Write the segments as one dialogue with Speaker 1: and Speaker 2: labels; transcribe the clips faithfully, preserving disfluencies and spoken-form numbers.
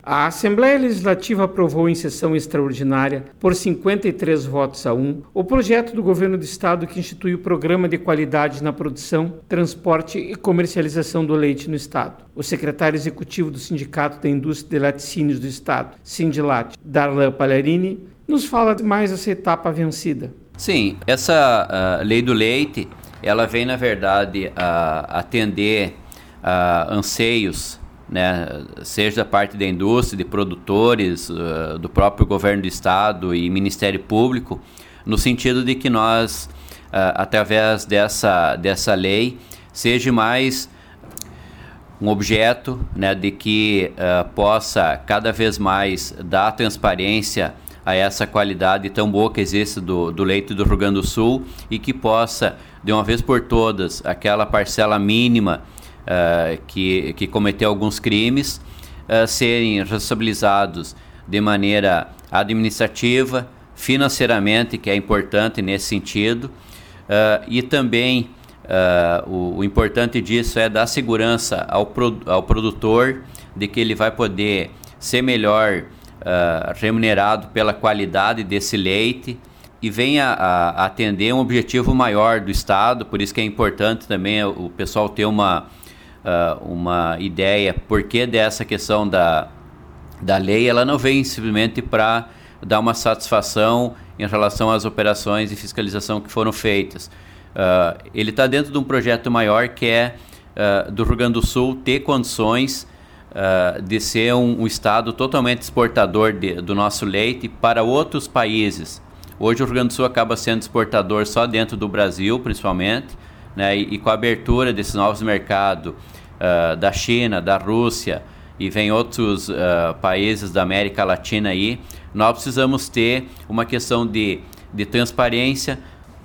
Speaker 1: A Assembleia Legislativa aprovou em sessão extraordinária, por cinquenta e três votos a um, o projeto do Governo do Estado que institui o Programa de Qualidade na Produção, Transporte e Comercialização do Leite no Estado. O secretário executivo do Sindicato da Indústria de Laticínios do Estado, Sindilate, Darlan Palharini, nos fala mais dessa etapa vencida.
Speaker 2: Sim, essa uh, lei do leite, ela vem, na verdade, uh, atender uh, anseios, né, seja da parte da indústria, de produtores, uh, do próprio governo do estado e Ministério Público, no sentido de que nós, uh, através dessa, dessa lei, seja mais um objeto, né, de que uh, possa cada vez mais dar transparência a essa qualidade tão boa que existe do, do leite do Rio Grande do Sul e que possa, de uma vez por todas, aquela parcela mínima Uh, que, que cometeu alguns crimes, uh, serem responsabilizados de maneira administrativa, financeiramente, que é importante nesse sentido, uh, e também uh, o, o importante disso é dar segurança ao, pro, ao produtor de que ele vai poder ser melhor uh, remunerado pela qualidade desse leite e venha a, a atender um objetivo maior do Estado. Por isso que é importante também o, o pessoal ter uma Uh, uma ideia porque dessa questão da, da lei. Ela não vem simplesmente para dar uma satisfação em relação às operações de fiscalização que foram feitas. Uh, ele está dentro de um projeto maior que é uh, do Rio Grande do Sul ter condições uh, de ser um, um estado totalmente exportador de, do nosso leite para outros países. Hoje o Rio Grande do Sul acaba sendo exportador só dentro do Brasil, principalmente, né, e, e com a abertura desses novos mercados uh, da China, da Rússia e vem outros uh, países da América Latina aí, nós precisamos ter uma questão de, de transparência,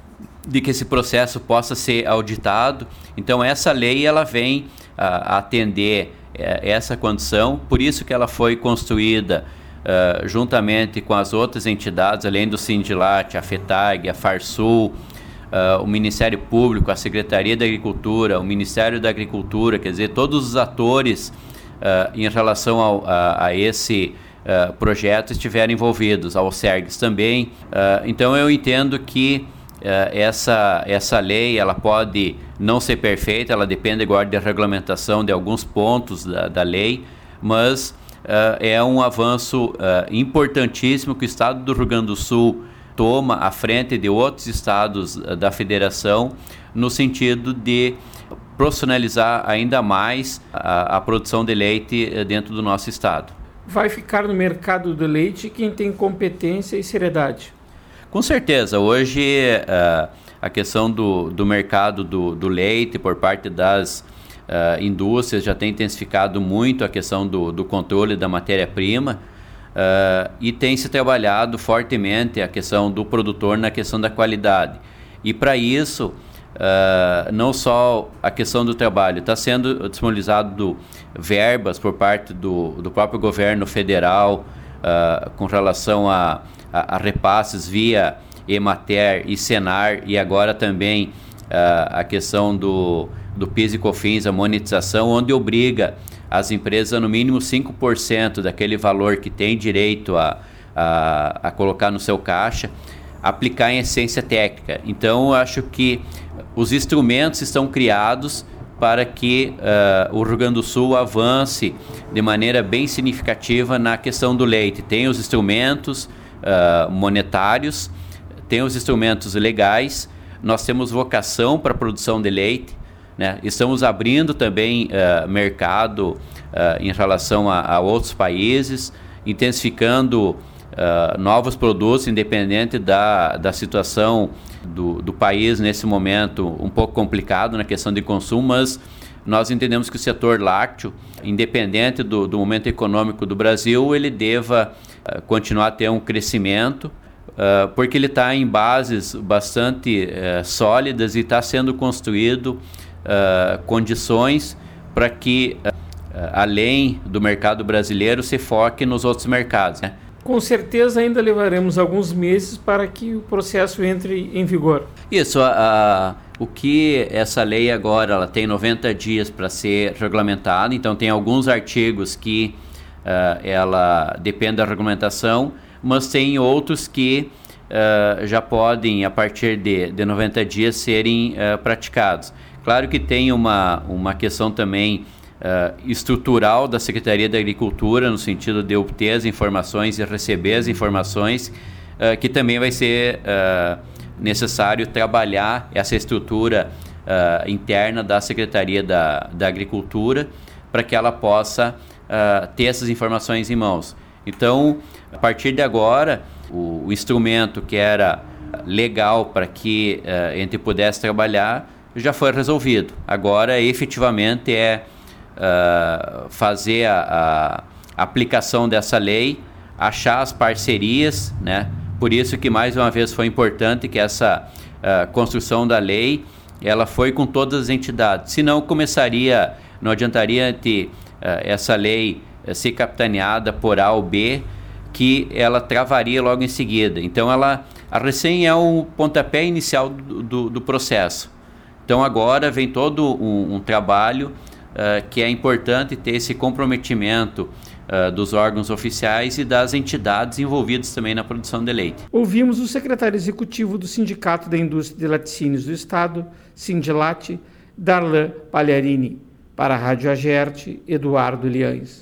Speaker 2: de que esse processo possa ser auditado. Então essa lei ela vem uh, atender uh, essa condição, por isso que ela foi construída uh, juntamente com as outras entidades, além do Sindilate, a FETAG, a Farsul, Uh, o Ministério Público, a Secretaria da Agricultura, o Ministério da Agricultura, quer dizer, todos os atores uh, em relação ao, a, a esse uh, projeto estiveram envolvidos, ao SERGS também. Uh, então eu entendo que uh, essa, essa lei ela pode não ser perfeita, ela depende agora da regulamentação de alguns pontos da, da lei, mas uh, é um avanço uh, importantíssimo que o Estado do Rio Grande do Sul toma à frente de outros estados da federação, no sentido de profissionalizar ainda mais a, a produção de leite dentro do nosso estado.
Speaker 1: Vai ficar no mercado do leite quem tem competência e seriedade?
Speaker 2: Com certeza. Hoje uh, a questão do, do mercado do, do leite por parte das uh, indústrias já tem intensificado muito a questão do, do controle da matéria-prima. Uh, e tem se trabalhado fortemente a questão do produtor na questão da qualidade. E para isso, uh, não só a questão do trabalho, está sendo disponibilizado verbas por parte do, do próprio governo federal uh, com relação a, a, a repasses via Emater e Senar, e agora também uh, a questão do, do PIS e COFINS, a monetização, onde obriga as empresas a no mínimo cinco por cento daquele valor que tem direito a, a, a colocar no seu caixa, aplicar em eficiência técnica. Então, eu acho que os instrumentos estão criados para que uh, o Rio Grande do Sul avance de maneira bem significativa na questão do leite. Tem os instrumentos uh, monetários, tem os instrumentos legais, nós temos vocação para a produção de leite, né? Estamos abrindo também uh, mercado uh, em relação a, a outros países, intensificando uh, novos produtos, independente da, da situação do, do país nesse momento um pouco complicado na questão de consumo, mas nós entendemos que o setor lácteo, independente do, do momento econômico do Brasil, ele deva uh, continuar a ter um crescimento, uh, porque ele está em bases bastante uh, sólidas e está sendo construído Uh, condições para que, uh, além do mercado brasileiro, se foque nos outros mercados, né?
Speaker 1: Com certeza ainda levaremos alguns meses para que o processo entre em vigor.
Speaker 2: Isso, a, a, o que essa lei agora, ela tem noventa dias para ser regulamentada, então tem alguns artigos que uh, ela depende da regulamentação, mas tem outros que uh, já podem, a partir de, de noventa dias, serem uh, praticados. Claro que tem uma, uma questão também uh, estrutural da Secretaria da Agricultura, no sentido de obter as informações e receber as informações, uh, que também vai ser uh, necessário trabalhar essa estrutura uh, interna da Secretaria da, da Agricultura, para que ela possa uh, ter essas informações em mãos. Então, a partir de agora, o, o instrumento que era legal para que uh, a gente pudesse trabalhar já foi resolvido. Agora, efetivamente, é uh, fazer a, a aplicação dessa lei, achar as parcerias, né? Por isso que, mais uma vez, foi importante que essa uh, construção da lei, ela foi com todas as entidades. Senão, começaria, não adiantaria ter uh, essa lei uh, ser capitaneada por A ou B, que ela travaria logo em seguida. Então, ela, a recém é o pontapé inicial do, do, do processo. Então, agora vem todo um, um trabalho uh, que é importante ter esse comprometimento uh, dos órgãos oficiais e das entidades envolvidas também na produção de leite.
Speaker 1: Ouvimos o secretário executivo do Sindicato da Indústria de Laticínios do Estado, Sindilate, Darlan Pagliarini. Para a Rádio Agerte, Eduardo Liães.